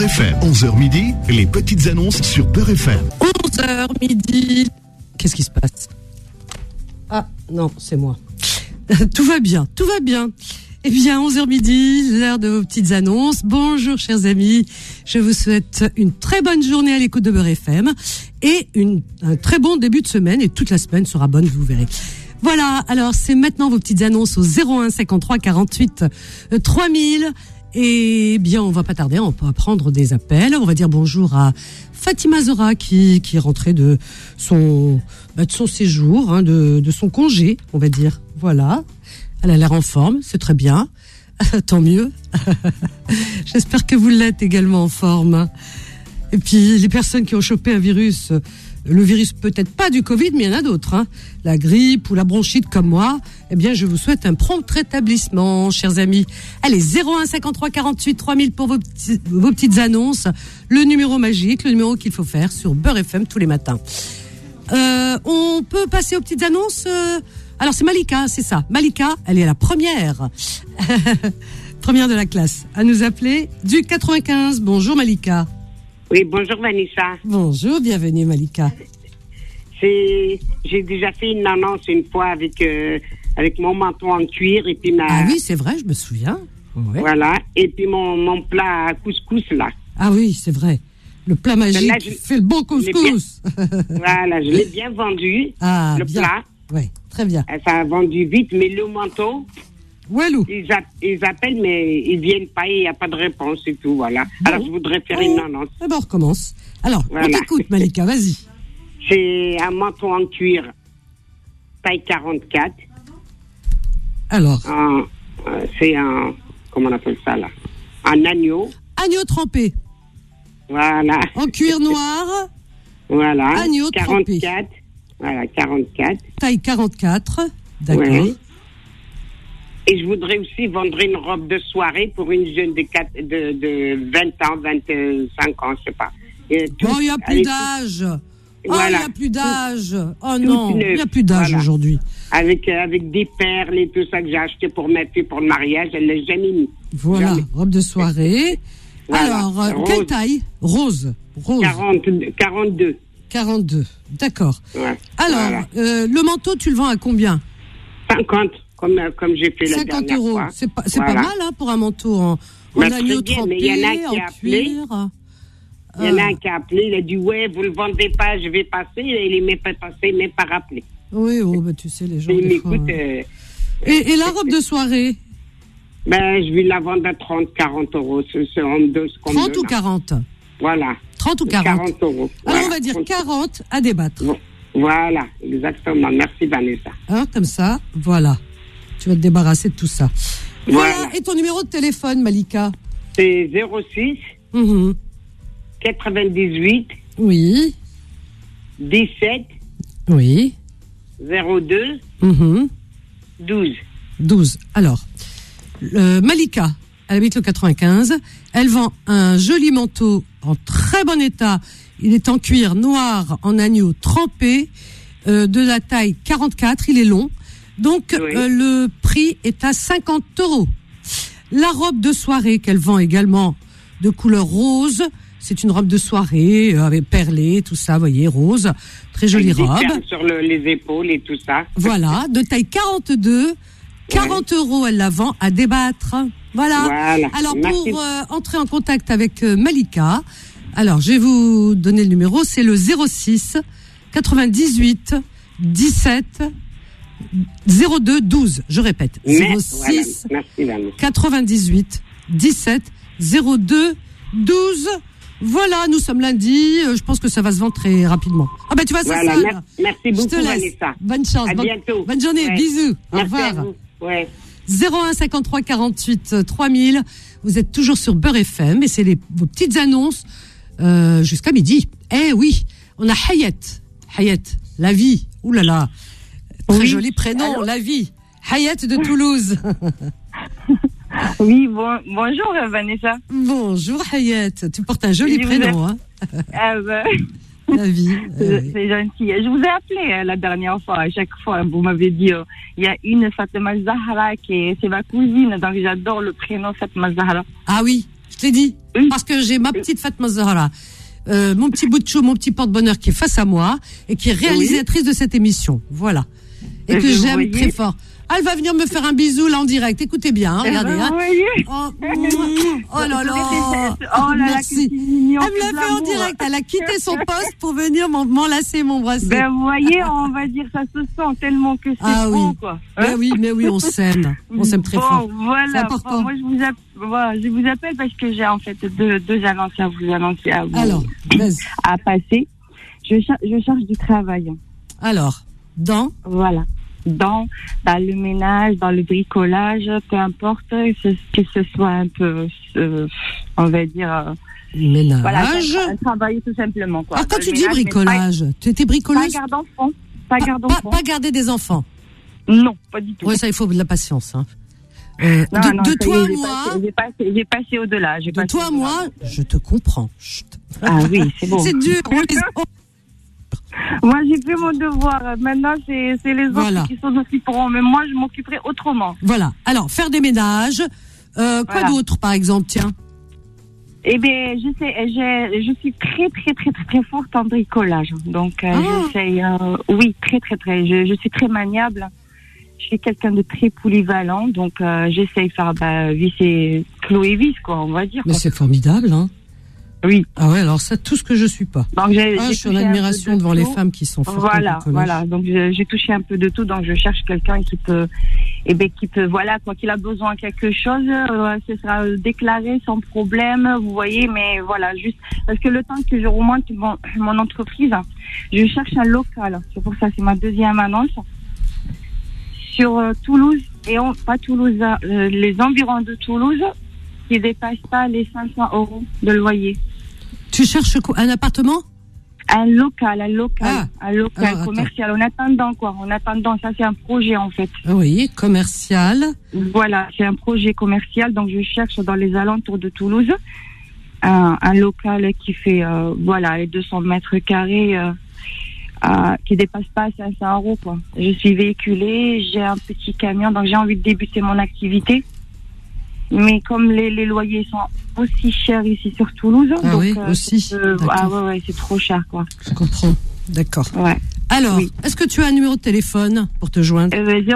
FM. 11h midi, les petites annonces sur Beurre FM. 11h midi. Qu'est-ce qui se passe? Ah, non, c'est moi. Tout va bien, tout va bien. Eh bien, 11h midi, l'heure de vos petites annonces. Bonjour, chers amis. Je vous souhaite une très bonne journée à l'écoute de Beurre FM et un très bon début de semaine. Et toute la semaine sera bonne, vous verrez. Voilà, alors c'est maintenant vos petites annonces au 01 53 48 3000. Et bien, on va pas tarder, on va prendre des appels. On va dire bonjour à Fatima Zora qui est rentrée de son séjour, de son congé, on va dire. Voilà, elle a l'air en forme, c'est très bien. Tant mieux. J'espère que vous l'êtes également en forme. Et puis, les personnes qui ont chopé un virus, le virus peut-être pas du Covid, mais il y en a d'autres, la grippe ou la bronchite comme moi, eh bien, je vous souhaite un prompt rétablissement, chers amis. Allez, 01 53 48 3000 pour vos petites annonces. Le numéro magique, le numéro qu'il faut faire sur Beurre FM tous les matins. On peut passer aux petites annonces. Alors, c'est Malika, c'est ça. Malika, elle est la première. Première de la classe à nous appeler du 95. Bonjour, Malika. Oui, bonjour Vanessa. Bonjour, bienvenue Malika. J'ai déjà fait une annonce une fois avec mon manteau en cuir et puis Ah oui, c'est vrai, je me souviens. Ouais. Voilà, et puis mon plat couscous là. Ah oui, c'est vrai. Le plat magique là, fait le bon couscous. Voilà, je l'ai bien vendu. Ah, le bien. plat. Oui, très bien. Ça a vendu vite, mais le manteau. Walou. Ils appellent, mais ils viennent pas et il n'y a pas de réponse et tout, voilà. Bon. Alors, je voudrais faire une annonce. D'abord, on recommence. Alors, voilà. On t'écoute, Malika, vas-y. C'est un manteau en cuir, taille 44. Alors c'est un, comment on appelle ça, là? Un agneau. Agneau trempé. Voilà. En cuir noir. Voilà. Agneau 44. Trempé. Voilà, 44. Taille 44, d'accord. Ouais. Et je voudrais aussi vendre une robe de soirée pour une jeune de 20 ans, 25 ans, je sais pas. Oh, il n'y a plus d'âge. Voilà. Oh, il n'y a plus d'âge. Oh non, il n'y a plus d'âge aujourd'hui. Avec des perles et tout ça que j'ai acheté pour ma fille pour le mariage, elle ne l'a jamais mis. Voilà, jamais. Robe de soirée. Voilà. Alors, quelle taille? Rose. 42. 42, d'accord. Ouais. Alors, le manteau, tu le vends à combien? 50. Comme j'ai fait la dernière 50 €. fois. C'est pas mal pour un manteau en agneau trempé, mais il y en a qui en a appelé. cuir. Il y en a un qui a appelé, il a dit ouais, vous le vendez pas, je vais passer. Il n'est même pas passé, même pas rappelé. Oui, tu sais, les gens. Il m'écoute. Et la robe de soirée? Je vais la vendre à 30, 40 €. C'est en deux. 30 ou 40? Voilà. 30 ou 40? 40 €. Alors, voilà. on va dire 40 à débattre. Voilà, exactement. Merci, Vanessa. Comme ça, voilà. Tu vas te débarrasser de tout ça. Voilà. Et ton numéro de téléphone, Malika? C'est 06 98 oui 17 oui 02 12. Alors, Malika, elle habite le 95. Elle vend un joli manteau en très bon état. Il est en cuir noir, en agneau trempé, de la taille 44. Il est long. Donc, le prix est à 50 €. La robe de soirée qu'elle vend également de couleur rose, c'est une robe de soirée avec perlé, tout ça, vous voyez, rose. Très jolie robe. Sur les épaules et tout ça. Voilà, de taille 42. 40 €, elle la vend à débattre. Voilà. Alors, pour entrer en contact avec Malika, alors, je vais vous donner le numéro, c'est le 06 98 17 02 12. Je répète. 06 98 17 02 12. Voilà, nous sommes lundi. Je pense que ça va se vendre très rapidement. Ah ben tu vois, ça sonne. Merci beaucoup, Vanessa. Bonne chance. À bientôt. Bonne journée. Bisous. Au revoir. 01 53 48 3000. Vous êtes toujours sur Beurre FM et c'est vos petites annonces jusqu'à midi. Eh oui, on a Hayat, la vie. Ouh là là. Très joli prénom, allô? La vie. Hayat de Toulouse. Oui, bonjour Vanessa. Bonjour Hayat. Tu portes un joli prénom. La vie. C'est gentil. Je vous ai appelé la dernière fois. À chaque fois, vous m'avez dit il y a une Fatma Zahra c'est ma cousine. Donc j'adore le prénom Fatma Zahra. Ah oui. Je l'ai dit. Parce que j'ai ma petite Fatma Zahra, mon petit bout de chou, mon petit porte-bonheur qui est face à moi et qui est réalisatrice de cette émission. Voilà. Et que j'aime très fort. Elle va venir me faire un bisou là en direct. Écoutez bien, hein, regardez. Hein. Oh là là. Merci. Elle me l'a fait en direct. Elle a quitté son poste pour venir m'enlacer, m'embrasser. Ben vous voyez, on va dire ça se sent tellement que c'est bon quoi. Mais oui, on s'aime. On s'aime très fort. Voilà. C'est important. Moi je vous appelle parce que j'ai en fait deux annonces à vous annoncer à vous. Alors, à passer. Je cherche du travail. Alors, Voilà. Dans le ménage, dans le bricolage, peu importe, que ce soit un peu, on va dire... ménage. Voilà, un travail tout simplement. Quoi. Alors quand tu dis bricolage, tu étais bricoleuse? Pas garder des enfants? Non, pas du tout. Oui, ça, il faut de la patience. Hein. Non, de toi à moi... J'ai passé au-delà. De toi à moi, je te comprends. Chut. Ah oui, c'est bon. C'est dur. Moi, j'ai fait mon devoir. Maintenant, c'est les autres qui s'en occuperont. Mais moi, je m'occuperai autrement. Voilà. Alors, faire des ménages. Quoi d'autre, par exemple, tiens? Eh bien, je suis très, très, très, très, très forte en bricolage. Donc, j'essaye... oui, très, très, très. Je suis très maniable. Je suis quelqu'un de très polyvalent. Donc, j'essaye de faire visser clous et vis, quoi, on va dire. Mais c'est formidable, hein? Oui. Ah ouais, alors ça, tout ce que je suis pas. Donc, je suis en admiration devant les femmes qui sont fortes. Voilà. Donc, j'ai touché un peu de tout. Donc, je cherche quelqu'un qui peut, voilà, quoi, qu'il a besoin de quelque chose, ce sera déclaré sans problème, vous voyez, mais voilà, juste, parce que le temps que je remonte mon entreprise, je cherche un local. C'est pour ça, c'est ma deuxième annonce. Sur Toulouse, pas Toulouse, les environs de Toulouse, qui ne dépassent pas les 500 € de loyer. Tu cherches quoi, un appartement? Un local Alors, commercial. En attendant, ça c'est un projet en fait. Oui, commercial. Voilà, c'est un projet commercial, donc je cherche dans les alentours de Toulouse un local qui fait, les 200 mètres carrés, qui dépasse pas 500 €, quoi. Je suis véhiculée, j'ai un petit camion, donc j'ai envie de débuter mon activité. Mais comme les loyers sont aussi chers ici sur Toulouse, donc aussi. c'est trop cher, quoi. Je comprends. D'accord. Ouais. Alors, est-ce que tu as un numéro de téléphone pour te joindre?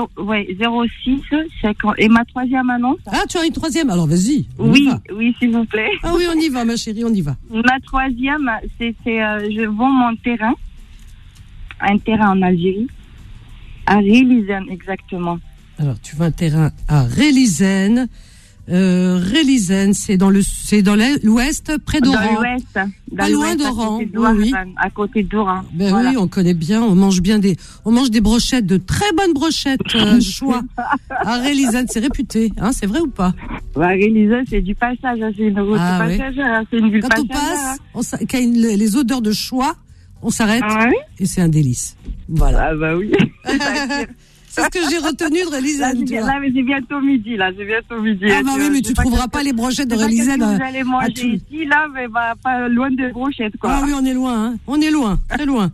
06 50. Et ma troisième annonce. Ah, tu as une troisième? Alors vas-y. Oui, s'il vous plaît. Ah oui, on y va, ma chérie, on y va. Ma troisième, c'est je vends mon terrain, un terrain en Algérie, à Rélisène exactement. Alors, tu vends un terrain à Rélisène. Rélisène, c'est dans l'ouest, près d'Oran. Dans l'ouest. Pas loin d'Oran. Oui. À côté d'Oran. Oui, on connaît bien. On mange des brochettes, de très bonnes brochettes, choix. À Rélisène, c'est réputé. Hein, c'est vrai ou pas? Rélisène, c'est du passage. C'est une route passagère. C'est une ville passagère. Quand on passe, quand il y a les odeurs de choix, on s'arrête. Et c'est un délice. Voilà. Ah bah oui. C'est ce que j'ai retenu de Rélisène. Là, mais c'est bientôt midi. Ah bah oui, mais tu trouveras pas les brochettes de Rélisène. Vous allez manger ici, là, mais pas loin des brochettes, quoi. Ah oui, on est loin, hein. On est loin, très loin.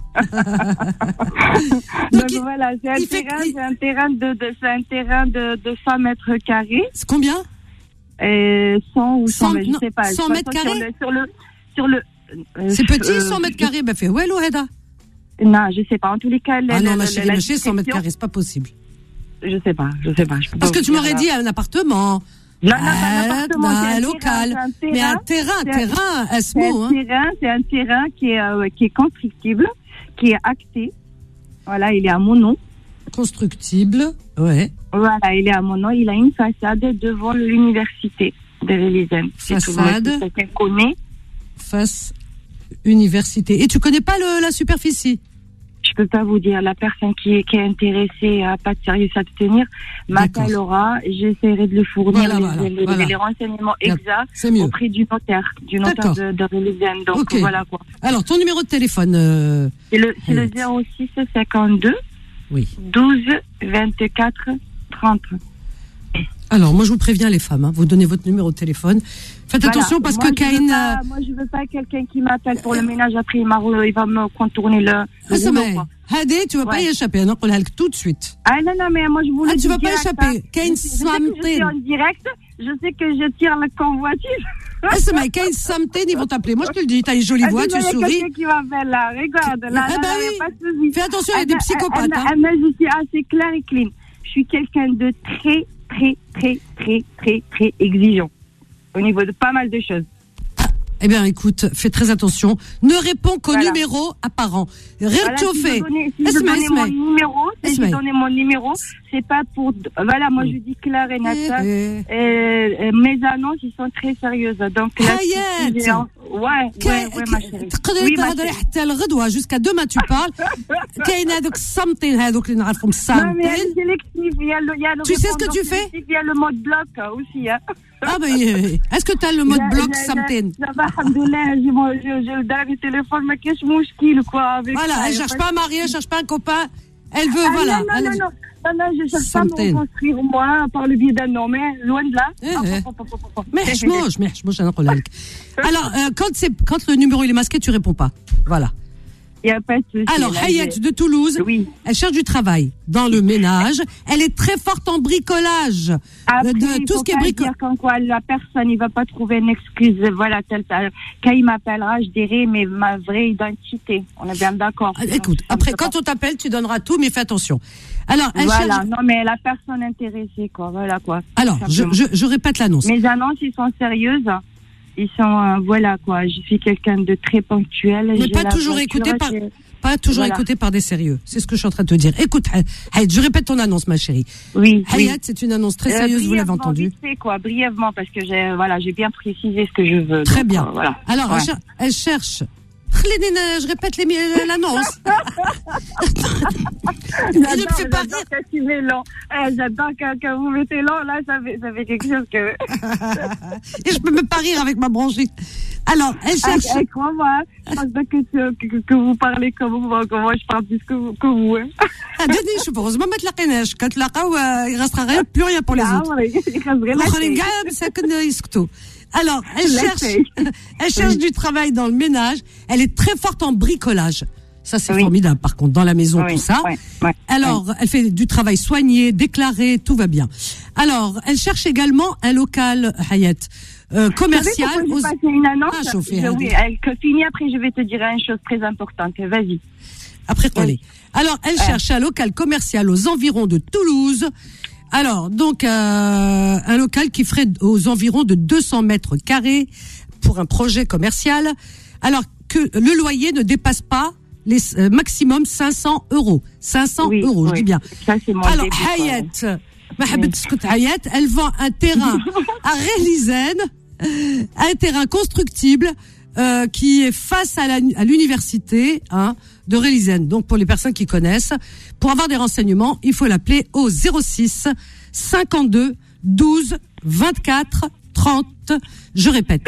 Donc voilà, c'est un terrain de 100 mètres carrés. C'est combien? 100 ou 100 mètres, je sais pas. 100 mètres carrés? Sur le. C'est petit, 100 mètres carrés. Bah, fait, ouais, l'Ouheda. Non, je sais pas. En tous les cas, non, ma chérie, le 100 mètres carrés, c'est pas possible. Je sais pas. Parce que tu m'aurais dit un appartement. Non, pas un appartement, c'est un local. Mais un terrain, c'est un terrain qui est constructible, qui est acté. Voilà, il est à mon nom. Constructible, ouais. Voilà, il est à mon nom. Il a une façade devant l'université de Rélisène. Façade. Quelqu'un connaît. Face université. Et tu connais pas la superficie? Je peux pas vous dire. La personne qui est intéressée à pas de sérieux à tenir m'appellera. J'essaierai de lui fournir les renseignements exacts auprès du notaire de Rélisène. Donc voilà quoi. Alors ton numéro de téléphone. C'est le 06 52 12 24 30. Alors, moi, je vous préviens, les femmes, vous donnez votre numéro de téléphone. Faites attention parce que Caïn... Moi, je veux pas quelqu'un qui m'appelle pour le ménage. Après, il va me contourner le rouleau. Hadé, tu vas pas y échapper. Non, tout de suite. Ah, non, mais moi, je voulais... tu vas pas échapper. Caïn, je sais que je suis en direct. Je sais que je tire la convoitise. اسمعي كاين something ils vont t'appeler. Moi je te le dis, t'as une jolie voix, tu souris. Qui m'appelle là, regarde là, pas de souci. Fais attention, il y a des psychopathes. Moi je suis assez clair et clean. Je suis quelqu'un de très exigeant au niveau de pas mal de choses. Eh bien, écoute, fais très attention. Ne réponds qu'aux numéros apparents. Voilà, si je donnais mon numéro, c'est pas pour... Voilà, moi, je dis clair et net. Mes annonces, ils sont très sérieuses. Donc, là, ouais, ma chérie. Oui, ma chérie. Jusqu'à demain, tu parles. Tu sais ce que tu fais? Il y a le mode bloc aussi, hein. Ah ben, est-ce que tu as le mode bloc something? Alhamdoulilah, j'ai le dernier téléphone, mais qu'est-ce que quoi avec voilà, elle cherche pas un mari, elle cherche pas un copain, elle veut, voilà. Non, je cherche pas à me reconstruire, moi, par le biais d'un homme, mais loin de là. Alors, quand le numéro il est masqué, tu réponds pas. Voilà. Il n'y a pas de souci. Alors, Hayat de Toulouse, elle cherche du travail dans le ménage. Elle est très forte en bricolage. Après, de tout ce qui est bricolage. Quand quoi, la personne, il va pas trouver une excuse. Voilà, quand il m'appellera, je dirai mais ma vraie identité. On est bien d'accord. Écoute, après, quand on t'appelle, tu donneras tout, mais fais attention. Alors, elle cherche... non, mais la personne intéressée, quoi. Voilà, quoi. Alors, je répète l'annonce. Mes annonces, ils sont sérieuses. Ils sont, voilà quoi, je suis quelqu'un de très ponctuel. Mais pas toujours écouté par des sérieux. C'est ce que je suis en train de te dire. Écoute, Hayat, je répète ton annonce, ma chérie. Oui. Hayat, c'est une annonce très sérieuse, vous l'avez entendu. Brièvement, parce que j'ai bien précisé ce que je veux. Très bien. Voilà. Alors, elle cherche. Je répète l'annonce. J'adore quand tu mets long. J'adore quand vous mettez long, là, ça fait quelque chose que... Et je peux même pas rire avec ma bronchite. Alors, elle cherche... Crois-moi, je pense pas que vous parlez comme moi je parle plus que vous. Je suis heureusement mettre la quenèche. Quand la il restera plus rien pour les autres. Alors, elle cherche du travail dans le ménage. Elle est très forte en bricolage. Ça, c'est formidable, par contre, dans la maison, tout ça. Alors, elle fait du travail soigné, déclaré, tout va bien. Alors, elle cherche également un local, Hayat, commercial. Vous savez une annonce. Elle finit, après, je vais te dire une chose très importante. Vas-y. Après, allez. Alors, elle cherche un local commercial aux environs de Toulouse. Alors, donc, un local qui ferait aux environs de 200 mètres carrés pour un projet commercial. Alors que le loyer ne dépasse pas les maximum 500 euros. 500 euros, je dis bien. Ça, c'est mon alors, Hayat, elle vend un terrain à Rélisène, un terrain constructible, qui est face à l'université, de Rélisène. Donc, pour les personnes qui connaissent, pour avoir des renseignements, il faut l'appeler au 06 52 12 24 30. Je répète.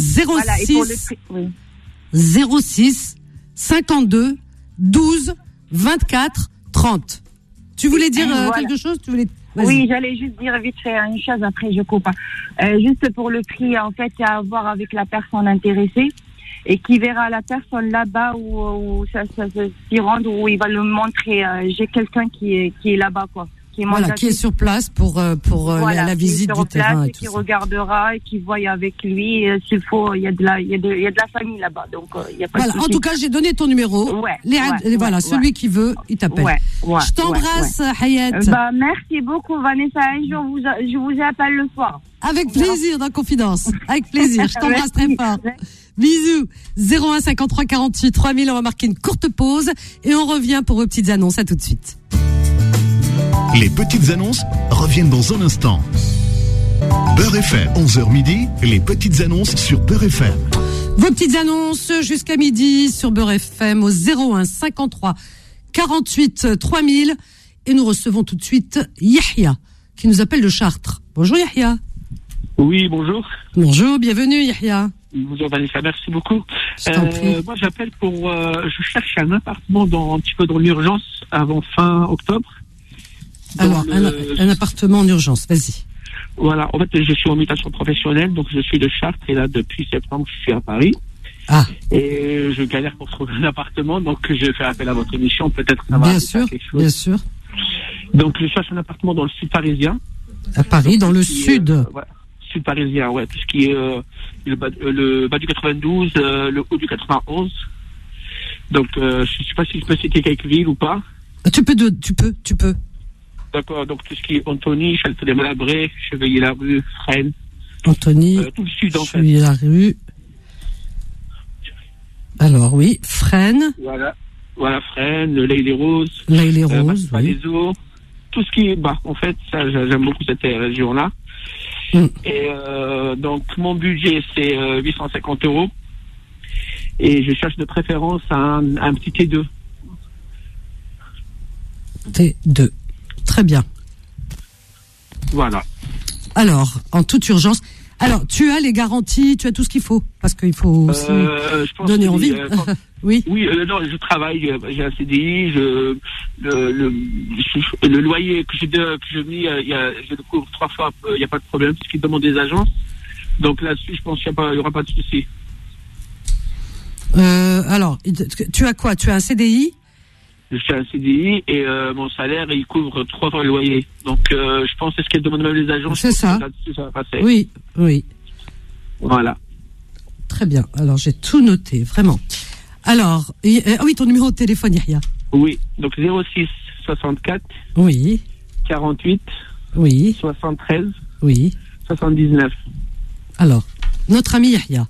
06 52 12 24 30. Tu voulais dire quelque chose? Oui, j'allais juste dire vite fait une chose, après je coupe. Juste pour le prix, en fait, il y a à voir avec la personne intéressée et qui verra la personne là-bas où ça s'y rend, où il va le montrer. J'ai quelqu'un qui est là-bas, quoi. Qui est sur place pour la visite du terrain et tout qui ça. regardera et qui voit avec lui s'il faut. Il y a de la famille là-bas, donc il y a pas de souci. En tout cas, j'ai donné ton numéro. Celui qui veut, il t'appelle. Je t'embrasse, Hayat. Merci beaucoup, Vanessa. Un jour, je vous appelle le soir. Avec plaisir, dans Confidence. Avec plaisir. Je t'embrasse très fort. Bisous. 01 53 48 3000. On va marquer une courte pause et on revient pour vos petites annonces. À tout de suite. Les petites annonces reviennent dans un instant. Beurre FM, 11h midi, les petites annonces sur Beurre FM. Vos petites annonces jusqu'à midi sur Beurre FM au 01 53 48 3000. Et nous recevons tout de suite Yahya, qui nous appelle de Chartres. Bonjour Yahya. Oui, bonjour. Bonjour, bienvenue Yahya. Bonjour Vanessa, merci beaucoup. Moi j'appelle je cherche un appartement un petit peu dans l'urgence avant fin octobre. Alors, un appartement en urgence, vas-y. Voilà, en fait, je suis en mutation professionnelle, donc je suis de Chartres, et là, depuis septembre, je suis à Paris. Et je galère pour trouver un appartement, donc je fais appel à votre émission, peut-être ça va faire quelque chose. Bien sûr. Donc, je cherche un appartement dans le sud parisien. À Paris, dans le sud. sud parisien, ouais, tout ce qui est le bas du 92, le haut du 91. Donc, je sais pas si je peux citer quelques villes ou pas. Tu peux. D'accord, donc tout ce qui est Antony, Châtelet-Malabry, Chevilly-la-Rue, Fresnes. Antony, tout le sud en fait. Chevilly-la-Rue. Alors oui, Fresnes. Voilà, Fresnes, l'Aïle-les-Roses. l'Aïle-les-Roses, oui. Tout ce qui est, en fait, ça, j'aime beaucoup cette région-là. Et donc, mon budget, c'est 850 €. Et je cherche de préférence un petit T2. T2. Très bien. Voilà. Alors, en toute urgence. Alors, tu as les garanties, tu as tout ce qu'il faut, parce qu'il faut aussi donner envie. Oui. Oui, non, je travaille, j'ai un CDI, le loyer que je mis, je le couvre 3 fois, il n'y a pas de problème, parce qu'ils demandent des agences. Donc là-dessus, je pense qu'il n'y aura pas de souci. Alors, tu as quoi? Tu as un CDI? Je fais un CDI et mon salaire, il couvre 3 fois le loyer. Donc, je pense que c'est ce qu'elles demandent même les agences. C'est ça. Ça va passer. Oui. Voilà. Très bien. Alors, j'ai tout noté, vraiment. Alors, oui, ton numéro de téléphone, Yahya. Oui, donc 06 64. Oui. 48. Oui. 73. Oui. 79. Alors, notre ami Yahya,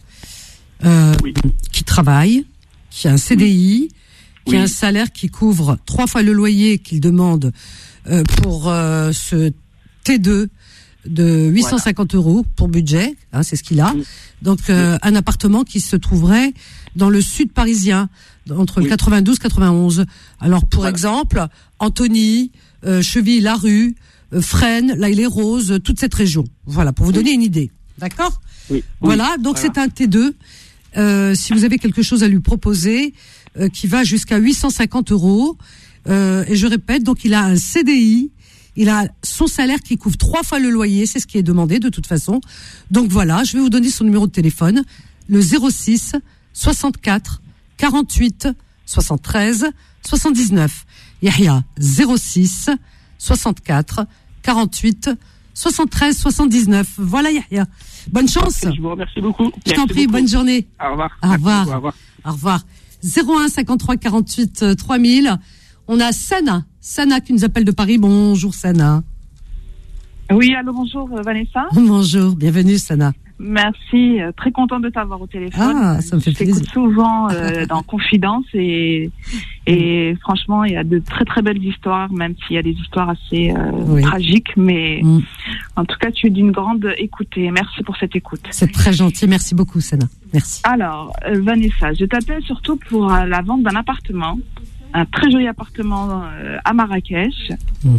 qui travaille, qui a un CDI, qui a un salaire qui couvre 3 fois le loyer qu'il demande pour ce T2 de 850 € pour budget, hein, c'est ce qu'il a. Donc un appartement qui se trouverait dans le sud parisien, entre le 92 et 91. Alors pour exemple, Antony, Chevilly-la-Rue, Fresnes, l'Aïle-les-Roses, toute cette région. Voilà, pour vous donner une idée. D'accord ? Voilà, donc c'est un T2. Si vous avez quelque chose à lui proposer, qui va jusqu'à 850 €. Et je répète, donc il a un CDI, il a son salaire qui couvre 3 fois le loyer, c'est ce qui est demandé de toute façon. Donc voilà, je vais vous donner son numéro de téléphone, le 06 64 48 73 79. Yahya, 06 64 48 73 79. Voilà Yahya. Bonne chance. Je vous remercie beaucoup. Je t'en prie, bonne journée. Au revoir. Au revoir. Au revoir. Au revoir. 01 53 48 3000. On a Sana qui nous appelle de Paris. Bonjour Sana. Oui, allô, bonjour Vanessa. Bonjour, bienvenue Sana. Merci, très contente de t'avoir au téléphone. Ah, ça me fait plaisir. Je t'écoute souvent dans Confidence et franchement, il y a de très très belles histoires, même s'il y a des histoires assez tragiques, mais en tout cas, tu es d'une grande écoute et merci pour cette écoute. C'est très gentil, merci beaucoup Sana. Merci. Alors, Vanessa, je t'appelle surtout pour la vente d'un appartement, un très joli appartement à Marrakech.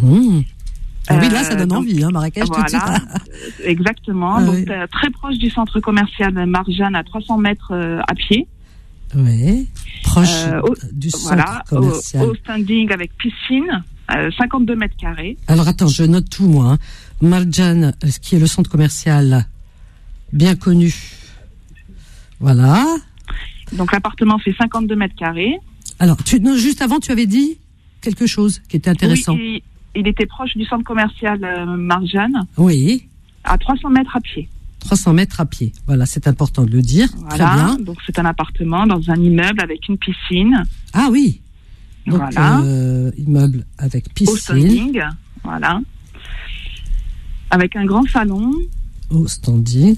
Oui, là, ça donne envie, hein, Marrakech, voilà, tout de suite. Exactement. Donc, très proche du centre commercial Marjane, à 300 mètres à pied. Oui, proche du centre commercial. Au standing avec piscine, 52 mètres carrés. Alors, attends, je note tout, moi. Hein. Marjane, qui est le centre commercial bien connu. Voilà. Donc, l'appartement fait 52 mètres carrés. Alors, juste avant, tu avais dit quelque chose qui était intéressant. Oui, il était proche du centre commercial Marjane. Oui. À 300 mètres à pied. 300 mètres à pied. Voilà, c'est important de le dire. Voilà. Très bien. Donc, c'est un appartement dans un immeuble avec une piscine. Ah oui. Donc, voilà. Immeuble avec piscine. Au standing. Voilà. Avec un grand salon. Au standing.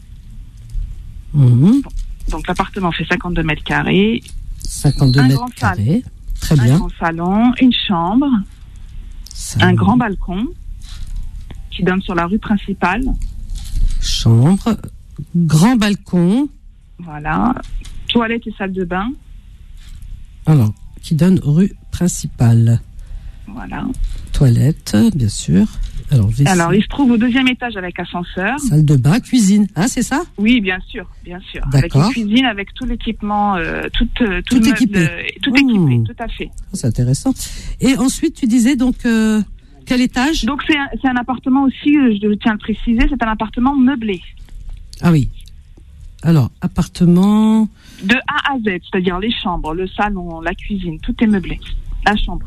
Donc, l'appartement fait 52 mètres carrés. 52 mètres carrés. Très bien. Un grand salon, une chambre. Un grand balcon qui donne sur la rue principale. Chambre, grand balcon. Voilà. Toilette et salle de bain. Alors, qui donne rue principale. Voilà. Toilette, bien sûr. Alors, il se trouve au 2e étage avec ascenseur. Salle de bain, cuisine, hein, c'est ça? Oui, bien sûr. D'accord. Avec une cuisine, avec tout l'équipement, tout équipé. Tout équipé, tout à fait. C'est intéressant. Et ensuite, tu disais donc quel étage? Donc c'est un appartement aussi, je tiens à le préciser, c'est un appartement meublé. Ah oui. Alors, appartement de A à Z, c'est-à-dire les chambres, le salon, la cuisine, tout est meublé. La chambre.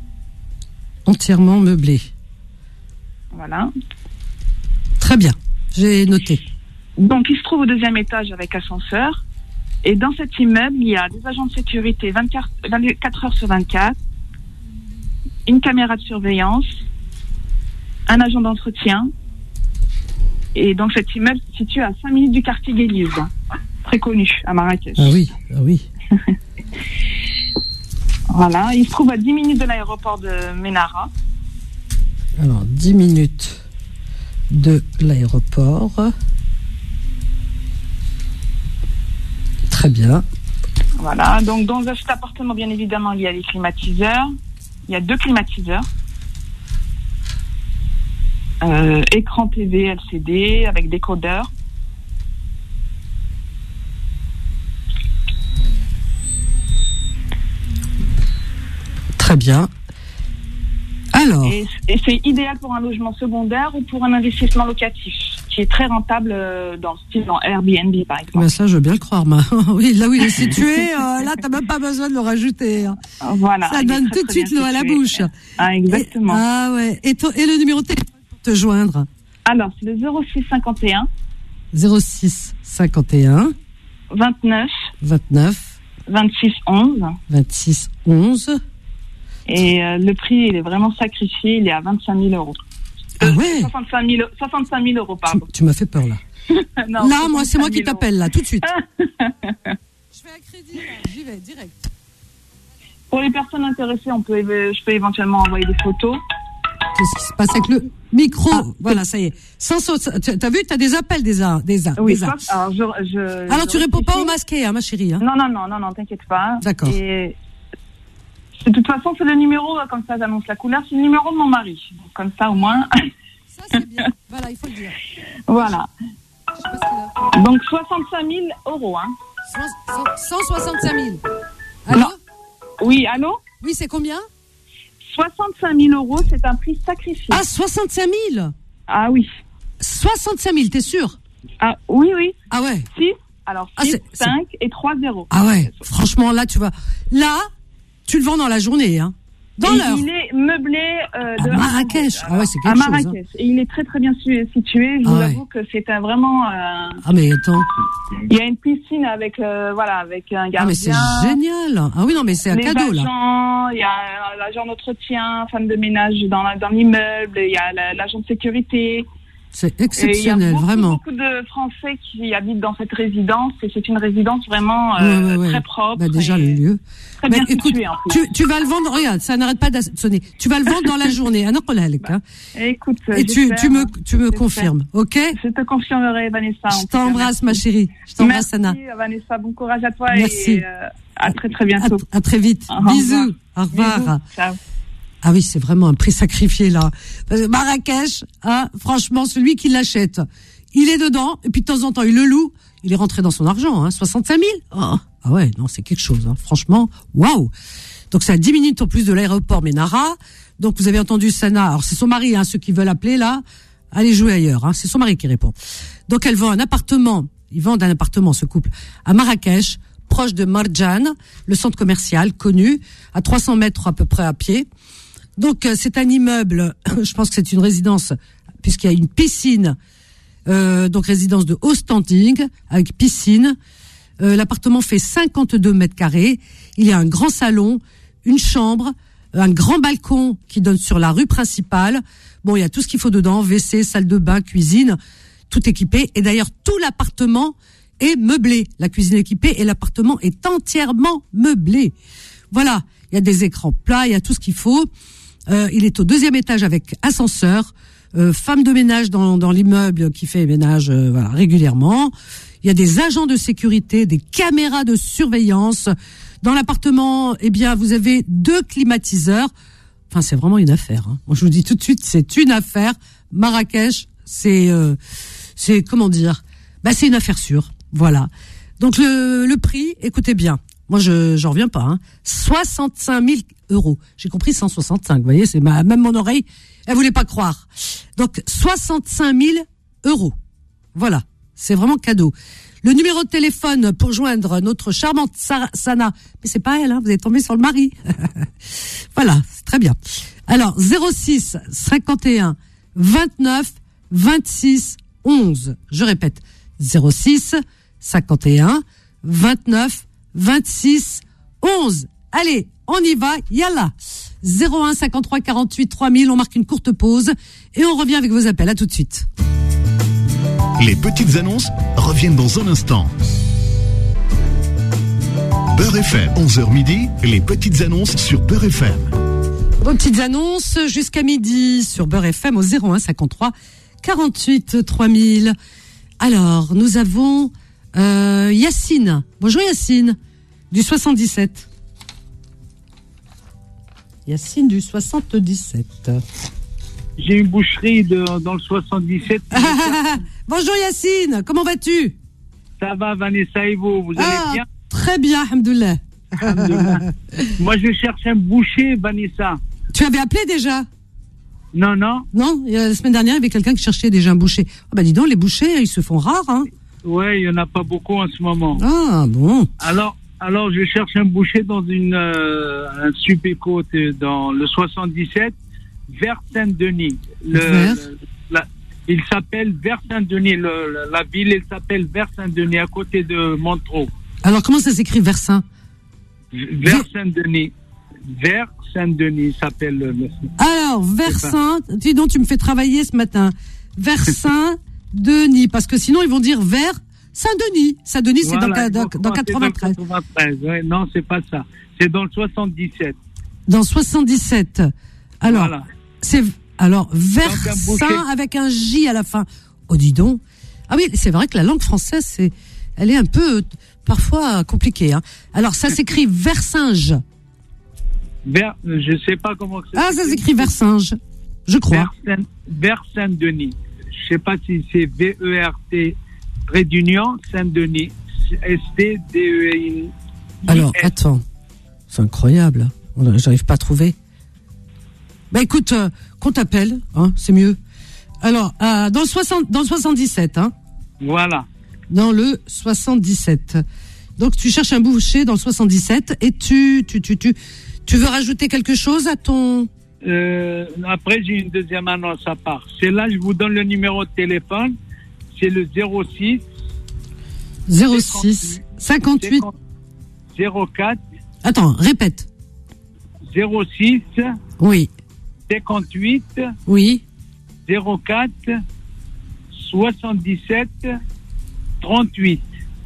Entièrement meublé. Voilà. Très bien. j'ai noté. Donc, il se trouve au 2e étage avec ascenseur. Et dans cet immeuble, il y a des agents de sécurité 24 heures sur 24, une caméra de surveillance, un agent d'entretien. Et donc, cet immeuble se situe à 5 minutes du quartier Guélise, très connu à Marrakech. Ah oui. Voilà, il se trouve à 10 minutes de l'aéroport de Ménara. Alors, 10 minutes de l'aéroport. Très bien. Voilà, donc dans cet appartement, bien évidemment, il y a les climatiseurs. Il y a 2 climatiseurs. Écran TV LCD avec décodeur. Très bien. Alors. Et c'est idéal pour un logement secondaire ou pour un investissement locatif, qui est très rentable dans le style dans Airbnb, par exemple. Ben ça, je veux bien le croire, oui, là où il est situé, là, t'as même pas besoin de le rajouter. Hein. Voilà. Ça donne tout de suite l'eau à la bouche. Ah, exactement. Ouais. Et le numéro de téléphone pour te joindre? Alors, c'est le 06 51. 06 51. 29. 26 11. Et le prix, il est vraiment sacrifié. Il est à 25 000 euros. Ah ouais. 65 000 euros, pardon. Tu m'as fait peur, là. Non, là, moi, c'est moi qui t'appelle, là, tout de suite. Je fais un crédit, là. J'y vais, direct. Pour les personnes intéressées, je peux éventuellement envoyer des photos. Qu'est-ce qui se passe avec le micro? Voilà, ça y est. T'as vu, t'as des appels Oui, alors tu réponds pas au masqué, hein, ma chérie. Hein. Non, t'inquiète pas. D'accord. Et de toute façon, c'est le numéro, comme ça, j'annonce la couleur, c'est le numéro de mon mari. Donc, comme ça, au moins. Ça, c'est bien. Voilà, il faut le dire. Voilà. Donc, 65 000 euros, hein. 165 000. Allô? Non. Oui, allô? Oui, c'est combien? 65 000 euros, c'est un prix sacrifié. Ah, 65 000? Ah oui. 65 000, t'es sûr? Ah oui. Ah ouais? 6, alors 6, 5 et 3 0. Ah ouais, franchement, là, tu vas... Là, tu le vends dans la journée, hein. Dans l'heure. Il est meublé à Marrakech. Ah ouais, c'est quelque chose. À Marrakech. Hein. Et il est très très bien situé. Je vous avoue que c'est vraiment. Ah mais attends. Il y a une piscine avec avec un gardien. Ah mais c'est génial. Ah oui non mais c'est un cadeau là. Il y a l'agent d'entretien, femme de ménage dans l'immeuble. Il y a l'agent de sécurité. C'est exceptionnel, vraiment. Il y a beaucoup de Français qui habitent dans cette résidence et c'est une résidence vraiment très propre. Bah déjà le lieu. Très bien situé en plus. Tu vas le vendre, regarde, ça n'arrête pas de sonner. Tu vas le vendre dans la journée. Écoute, et tu me confirmes, ok? Je te confirmerai, Vanessa. Je t'embrasse, ma chérie. Je t'embrasse, Anna. Merci, Vanessa. Bon courage à toi. Merci. Et à très très bientôt. À très vite. Bisous. Au revoir. Bisous. Ciao. Ah oui, c'est vraiment un prix sacrifié là. Parce que Marrakech, hein, franchement, celui qui l'achète, il est dedans, et puis de temps en temps, il le loue, il est rentré dans son argent, hein, 65 000. Oh. Ah ouais, non, c'est quelque chose, hein, franchement, waouh. Donc c'est à 10 minutes en plus de l'aéroport Ménara. Donc vous avez entendu Sana, alors c'est son mari, hein, ceux qui veulent appeler là, allez jouer ailleurs, hein, c'est son mari qui répond. Donc ils vendent un appartement, ce couple, à Marrakech, proche de Marjan, le centre commercial connu, à 300 mètres à peu près à pied. Donc c'est un immeuble, je pense que c'est une résidence puisqu'il y a une piscine, donc résidence de haut standing avec piscine. L'appartement fait 52 mètres carrés. Il y a un grand salon, une chambre, un grand balcon qui donne sur la rue principale. Bon, il y a tout ce qu'il faut dedans, WC, salle de bain, cuisine, tout équipé. Et d'ailleurs, tout l'appartement est meublé. La cuisine est équipée et l'appartement est entièrement meublé. Voilà, il y a des écrans plats, il y a tout ce qu'il faut. Il est au 2e étage avec ascenseur, femme de ménage dans l'immeuble qui fait ménage régulièrement. Il y a des agents de sécurité, des caméras de surveillance. Dans l'appartement, eh bien, vous avez 2 climatiseurs. Enfin, c'est vraiment une affaire. Hein. Moi, je vous dis tout de suite, c'est une affaire. Marrakech, c'est comment dire ? Bah, c'est une affaire sûre. Voilà. Donc le prix, écoutez bien. Moi, j'en reviens pas. Hein. 65 000 euros. J'ai compris 165. Vous voyez, c'est même mon oreille, elle voulait pas croire. Donc 65 000 euros. Voilà. C'est vraiment cadeau. Le numéro de téléphone pour joindre notre charmante Sana, mais c'est pas elle, hein, vous êtes tombé sur le mari. Voilà, c'est très bien. Alors 06 51 29 26 11. Je répète, 06 51 29 26 11. Allez, on y va, yallah. 01 53 48 3000, on marque une courte pause et on revient avec vos appels. À tout de suite. Les petites annonces reviennent dans un instant. Beurre FM, 11h midi, les petites annonces sur Beurre FM. Vos petites annonces jusqu'à midi sur Beurre FM au 01 53 48 3000. Alors, nous avons Yacine. Bonjour Yacine, du 77. Yacine du 77. J'ai une boucherie dans le 77. Bonjour Yacine, comment vas-tu? Ça va Vanessa et vous allez bien? Très bien, alhamdoulilah. Moi je cherche un boucher Vanessa. Tu avais appelé déjà? Non, la semaine dernière, il y avait quelqu'un qui cherchait déjà un boucher. Ah bah dis donc, les bouchers, ils se font rares, hein. Ouais, il n'y en a pas beaucoup en ce moment. Ah bon. Alors je cherche un boucher dans un Supéco dans le 77, vers Saint-Denis. Il s'appelle vers Saint-Denis. La ville, elle s'appelle vers Saint-Denis, à côté de Montreux. Alors comment ça s'écrit Versailles? Vers Saint-Denis. Vers Saint-Denis s'appelle. Alors, Versailles, dis donc, tu me fais travailler ce matin. Vers Saint-Denis, parce que sinon ils vont dire vers Saint-Denis. Saint-Denis, voilà, c'est dans 93. Dans 93, ouais, non, c'est pas ça. C'est dans le 77. Dans 77. Alors, voilà. Versailles avec un J à la fin. Oh, dis donc. Ah oui, c'est vrai que la langue française, elle est un peu, parfois, compliquée, hein. Alors, ça s'écrit Versinge. Je sais pas comment ça s'écrit Versinge, je crois. Vers Saint-Denis. Je sais pas si c'est V-E-R-T trait d'union Saint-Denis. S-T-D-E-N. Alors, attends. C'est incroyable. J'arrive pas à trouver. Bah écoute, qu'on t'appelle, hein, c'est mieux. Alors, dans le 77, hein. Voilà. Dans le 77. Donc tu cherches un boucher dans le 77 et tu veux rajouter quelque chose à ton... Après, j'ai une deuxième annonce à part. C'est là, je vous donne le numéro de téléphone. C'est le 06 58 04. Attends, répète. 06 oui 58 oui 04 77 38.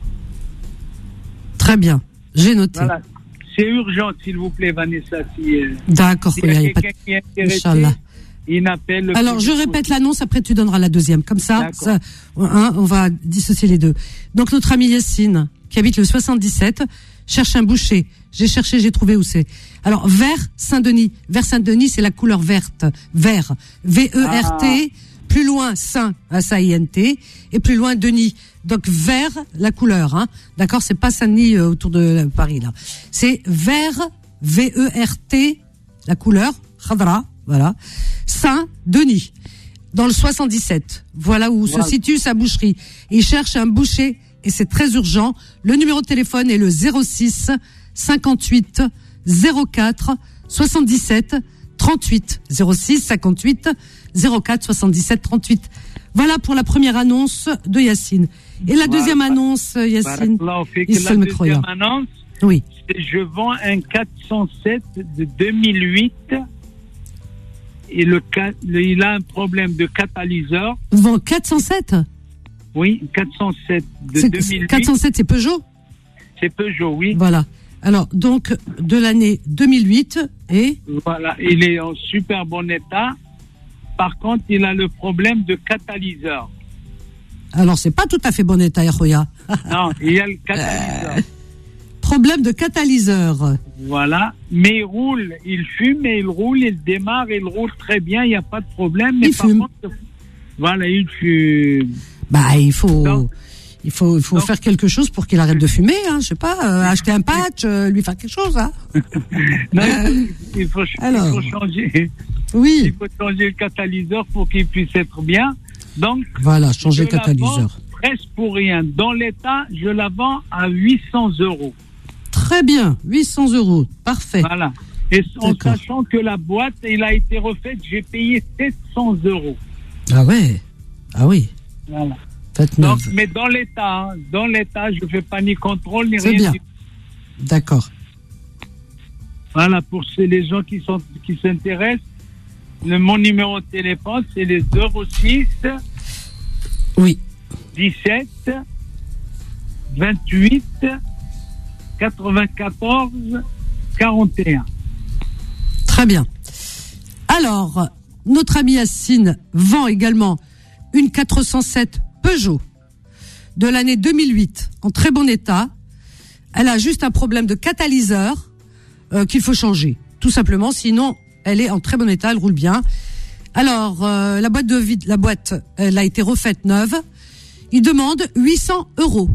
Très bien, j'ai noté. Voilà. C'est urgent, s'il vous plaît, Vanessa. D'accord, il y a quelqu'un qui est intéressé, il appelle. Alors, je répète l'annonce, après tu donneras la deuxième. Comme ça, on va dissocier les deux. Donc, notre ami Yacine, qui habite le 77, cherche un boucher. J'ai cherché, j'ai trouvé où c'est. Alors, vers Saint-Denis. Vers Saint-Denis, c'est la couleur verte. Vert. V-E-R-T. Plus loin, Saint, S-A-I-N-T. Et plus loin, Denis. Donc, vert, la couleur, hein. D'accord? C'est pas Saint-Denis autour de Paris, là. C'est vert, V-E-R-T, la couleur, khadra, voilà. Saint-Denis. Dans le 77. Voilà où se situe sa boucherie. Il cherche un boucher et c'est très urgent. Le numéro de téléphone est le 06 58 04 77 38. 06 58 04 77 38. Voilà pour la première annonce de Yacine. Et la deuxième annonce, Yacine, il seul me croyant. La deuxième annonce, oui. Je vends un 407 de 2008 et il a un problème de catalyseur. Vend 407 ? Oui, 407 de 2008. 407, c'est Peugeot ? C'est Peugeot, oui. Voilà. Alors, donc, de l'année 2008 et... Voilà, il est en super bon état. Par contre, il a le problème de catalyseur. Alors, c'est pas tout à fait bon état, Yahoya. Non, il y a le catalyseur. Problème de catalyseur. Voilà, mais il roule, il fume et il roule, il démarre, il roule très bien, il n'y a pas de problème. Mais il fume. Contre, voilà, il fume. Bah, il faut faire quelque chose pour qu'il arrête de fumer, hein, je sais pas, acheter un patch, lui faire quelque chose, hein. Non, il faut changer. Oui. Il faut changer le catalyseur pour qu'il puisse être bien. Donc, voilà, changer le catalyseur. Presque pour rien. Dans l'état, je la vends à 800 €. Très bien, 800 €, parfait. Voilà. Et en sachant que la boîte, il a été refaite, j'ai payé 700 €. Ah ouais, ah oui. Voilà. Faites Donc, 9. mais dans l'état, je ne fais pas ni contrôle ni C'est rien. bien. D'accord. Voilà, pour les gens qui s'intéressent, mon numéro de téléphone, c'est les 06 Oui. 17 28 94 41. Très bien. Alors, notre ami Yacine vend également une 407 Peugeot de l'année 2008 en très bon état. Elle a juste un problème de catalyseur qu'il faut changer, tout simplement. Sinon, elle est en très bon état, elle roule bien. Alors, la boîte, elle a été refaite neuve. Il demande 800 €.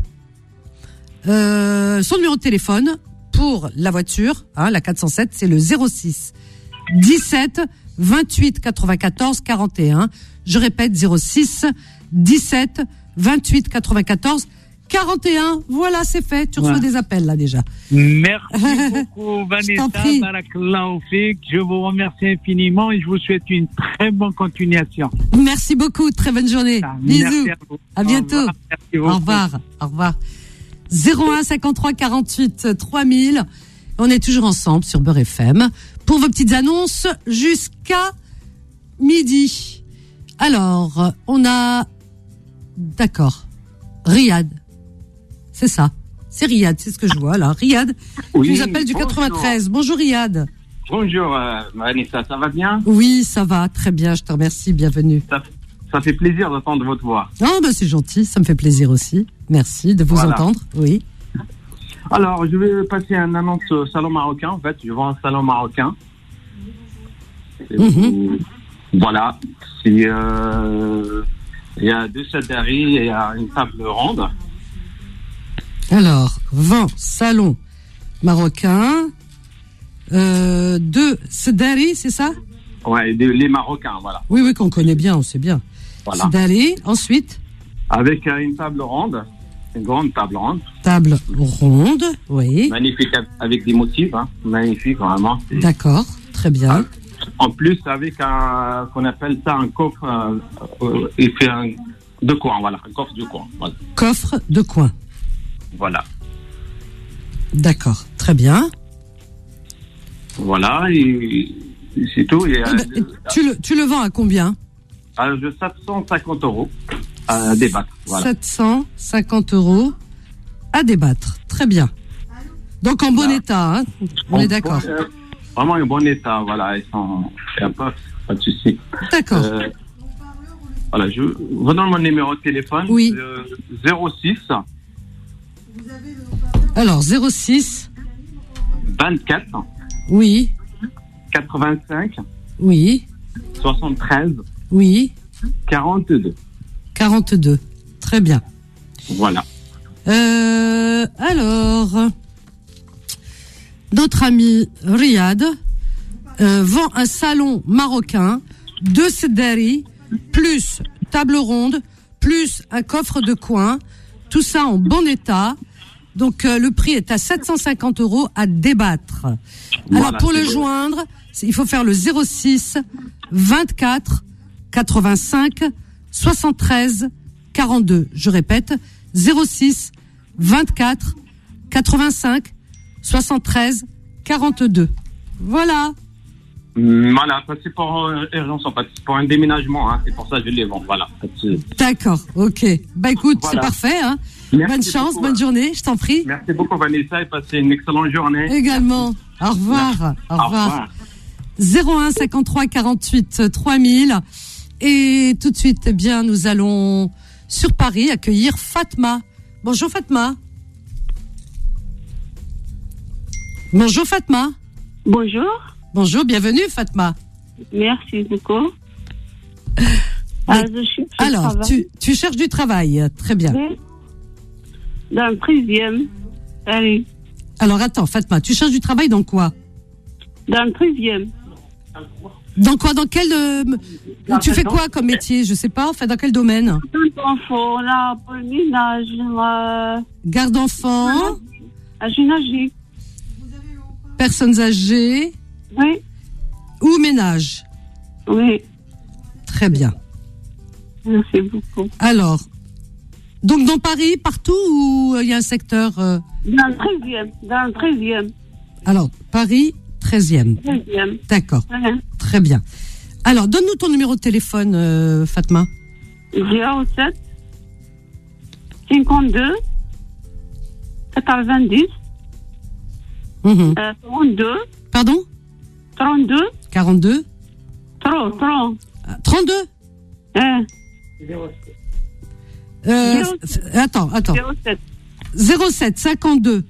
Son numéro de téléphone pour la voiture, la 407, c'est le 06 17 28 94 41. Je répète, 06 17 28 94 41. Voilà, c'est fait. Tu reçois des appels là déjà. Merci beaucoup, Vanessa. prie. Barakallahu fik. Je vous remercie infiniment et je vous souhaite une très bonne continuation. Merci beaucoup. Très bonne journée. Bisous. Merci à vous. À bientôt. Au revoir. Merci beaucoup. Au revoir. Au revoir. 01 53 48 3000. On est toujours ensemble sur Beurre FM pour vos petites annonces jusqu'à midi. Alors, on a... D'accord. Riyad. C'est ça. C'est Riyad, c'est ce que je vois là. Riyad, Oui, qui nous appelle du bonjour. 93. Bonjour Riyad. Bonjour Vanessa, ça va bien? Oui, ça va, très bien, je te remercie, bienvenue. Ça fait plaisir d'entendre votre voix. Oh, bah, c'est gentil, ça me fait plaisir aussi. Merci de vous Voilà. entendre, oui. Alors, je vais passer une annonce au salon marocain. En fait, je vends un salon marocain. Voilà. Il y a 2 sadaris et il y a une table ronde. Alors, vent, salon marocain, 2 Sedari, c'est ça? Ouais, les Marocains, voilà. Oui, oui, qu'on connaît bien, on sait bien. Voilà. Sedari, ensuite, Avec une table ronde, une grande table ronde. table ronde, oui. Magnifique, avec des motifs, hein. Magnifique, vraiment. D'accord, très bien. En plus, avec qu'on appelle ça un coffre, il fait de coin, voilà, un coffre de coin. Voilà. Coffre de coin. Voilà. D'accord, très bien. Voilà, et c'est tout. Et, Tu le vends à combien? de 750 € à débattre. Voilà. 750 € à débattre. Très bien. Donc en bon état, hein, on est d'accord. Vraiment en bon état, voilà. Ils sont pas de souci. D'accord. Voilà, je vous donne mon numéro de téléphone. Oui. 06 Alors 06. 24 Oui. 85 Oui. 73 Oui. 42. 42. Très bien. Voilà. Alors, notre ami Riyad vend un salon marocain, 2 sedari, plus table ronde, plus un coffre de coin, tout ça en bon état. Donc le prix est à 750 € à débattre. Voilà, Alors pour le bon. joindre, il faut faire le 06 24 85 73 42. Je répète, 06 24 85 73 42. Voilà. Voilà, ça, c'est pour urgence, en fait. C'est pour un déménagement, hein. C'est pour ça que je les vends. Voilà. D'accord, ok. Bah écoute, Voilà. c'est parfait. Hein. Merci Bonne chance, beaucoup, bonne journée, je t'en prie. Merci beaucoup, Vanessa, et passez une excellente journée. Également. Au revoir. Au revoir. 01 53 48 3000. Et tout de suite, eh bien, nous allons sur Paris accueillir Fatma. Bonjour Fatma. Bonjour Fatma. Bonjour. Bonjour, bienvenue Fatma. Merci beaucoup. Je cherche Alors, travail. tu cherches du travail, très bien. Oui. Dans le 13e. Allez. Alors attends Fatma, tu cherches du travail dans quoi? Dans le 13e. Dans quoi? Dans quel tu fais quoi comme métier? Je sais pas, enfin dans quel domaine? Dans l'enfant, là, pour le ménage. Garde d'enfants, À Génagie. personnes âgées Oui. ou ménage? Oui. Très bien. Merci beaucoup. Alors, donc dans Paris, partout ou il y a un secteur Dans le 13e. Alors, Paris, 13e. 13e. D'accord, Voilà. très bien. Alors, donne-nous ton numéro de téléphone, Fatma. 07 52 90 32 Pardon 32 42 30 32 Attends. 07 07 52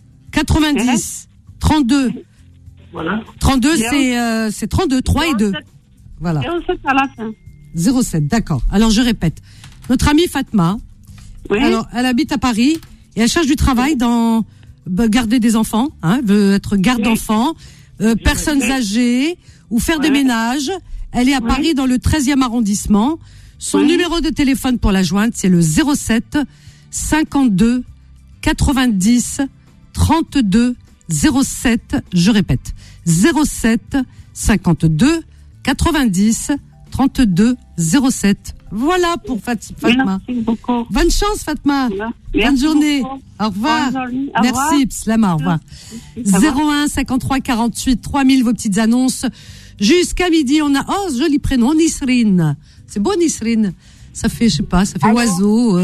90 32. Voilà. 32, c'est 32, 3 et 2. Voilà. 07 à la fin. 07, d'accord. Alors, je répète. Notre amie Fatma, Oui. alors, elle habite à Paris et elle cherche du travail dans garder des enfants, veut être garde d'enfants, personnes âgées ou faire des ménages. Elle est à Paris dans le 13e arrondissement. Son numéro de téléphone pour la joindre, c'est le 07 52 90 32 07. Je répète, 07 52 90 32 07. Voilà pour Fatma. Merci beaucoup. Bonne chance, Fatma. Merci Bonne journée. beaucoup. Au revoir. Bonne journée. Au Merci, revoir. Pslama, au revoir. Ça va. 01 53 48 3000, vos petites annonces. Jusqu'à midi, on a, joli prénom, Nisrine. C'est beau, Nisrine. Ça fait, je sais pas, ça fait oiseau.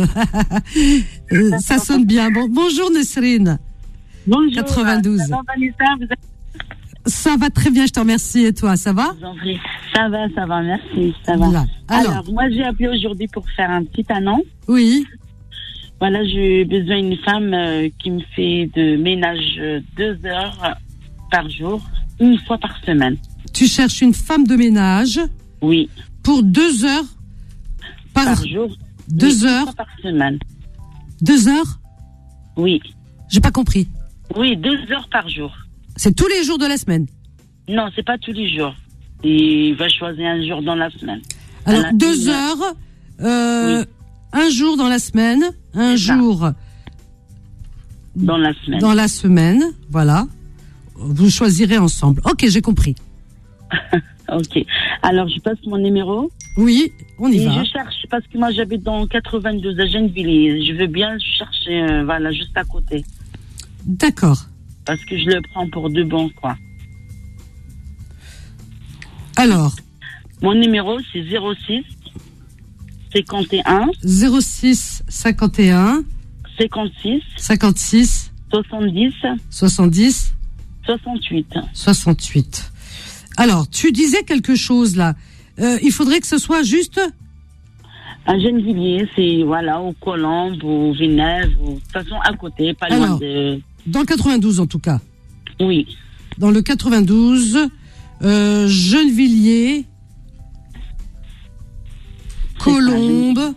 Ça sonne bien. Bonjour, Nisrine. Bonjour. 92. Ça va, Vanessa, vous êtes... Ça va très bien, je te remercie. Et toi, ça va? Ça va, merci, ça va. Voilà. Alors, moi, j'ai appelé aujourd'hui pour faire un petit annonce. Oui. Voilà, j'ai besoin d'une femme qui me fait de ménage 2 heures par jour, une fois par semaine. Tu cherches une femme de ménage? Oui. Pour 2 heures par jour? 2 heures? Une fois par semaine. 2 heures? Oui. J'ai pas compris. Oui, 2 heures par jour. C'est tous les jours de la semaine? Non, c'est pas tous les jours. Il va choisir un jour dans la semaine. Alors, 2 heures, un jour dans la semaine, un jour dans la semaine. Dans la semaine, voilà. Vous choisirez ensemble. Ok, j'ai compris. Ok. Alors, je passe mon numéro. Oui, on y va. Je cherche, parce que moi, j'habite dans 92 à Gennevilliers. Je veux bien chercher, voilà, juste à côté. D'accord. Parce que je le prends pour de bon, quoi. Alors. Mon numéro, c'est 06 51 06 51 56 56 70 70 68. 68. Alors, tu disais quelque chose là. Il faudrait que ce soit juste à Gennevilliers, c'est voilà, au Colombes, au Villeneuve, de toute façon à côté, pas loin de... Dans le 92 en tout cas. Oui. Dans le 92, Gennevilliers, Colombes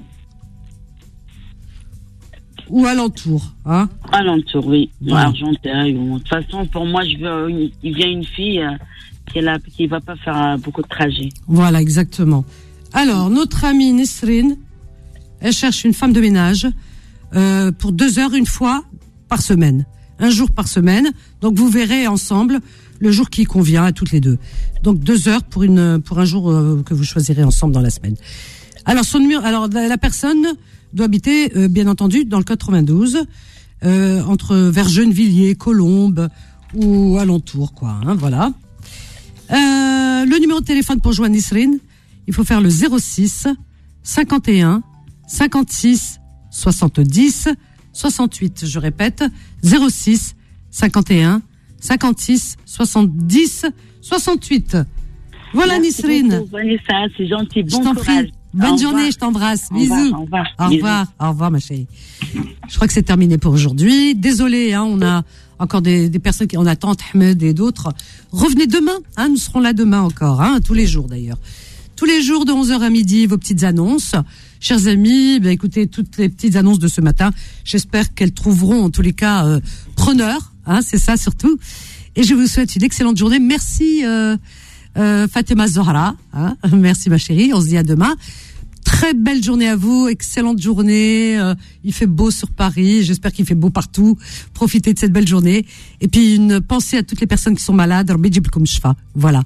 ou alentour, hein? Alentour, oui. Voilà. Argenteuil. De toute façon, pour moi, il vient une fille qui va pas faire beaucoup de trajets. Voilà, exactement. Alors, notre amie Nisrine, elle cherche une femme de ménage pour 2 heures une fois par semaine. Un jour par semaine. Donc, vous verrez ensemble le jour qui convient à toutes les deux. Donc, 2 heures pour un jour que vous choisirez ensemble dans la semaine. Alors, la personne doit habiter, bien entendu, dans le 92, vers Gennevilliers, Colombes ou alentour, quoi. Hein, voilà. Le numéro de téléphone pour joindre Nisrine, il faut faire le 06 51 56 70 68. Je répète, 06 51 56 70 68. Voilà. Merci Nisrine. Beaucoup, Vanessa, c'est gentil. Bon je t'en courage. prie. Bonne journée, je t'embrasse. Bisous. Au revoir. Au revoir. Au revoir, ma chérie. Je crois que c'est terminé pour aujourd'hui. Désolée, on a encore des personnes qui en attendent, Ahmed et d'autres. Revenez demain, nous serons là demain encore, tous les jours d'ailleurs. Tous les jours de 11h à midi, vos petites annonces. Chers amis, écoutez, toutes les petites annonces de ce matin, j'espère qu'elles trouveront en tous les cas preneurs, c'est ça surtout. Et je vous souhaite une excellente journée. Merci Fatima Zohra, merci ma chérie, on se dit à demain. Très belle journée à vous, excellente journée. Il fait beau sur Paris, j'espère qu'il fait beau partout. Profitez de cette belle journée. Et puis une pensée à toutes les personnes qui sont malades. Voilà.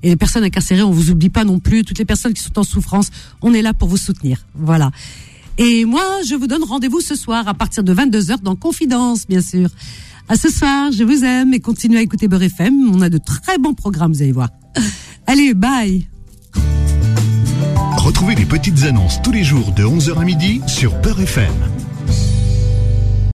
Et les personnes incarcérées, on vous oublie pas non plus. Toutes les personnes qui sont en souffrance, on est là pour vous soutenir. Voilà. Et moi, je vous donne rendez-vous ce soir à partir de 22h dans Confidence, bien sûr. À ce soir, je vous aime et continuez à écouter Beurre FM. On a de très bons programmes, vous allez voir. Allez, bye. Retrouvez les petites annonces tous les jours de 11h à midi sur Beurre FM.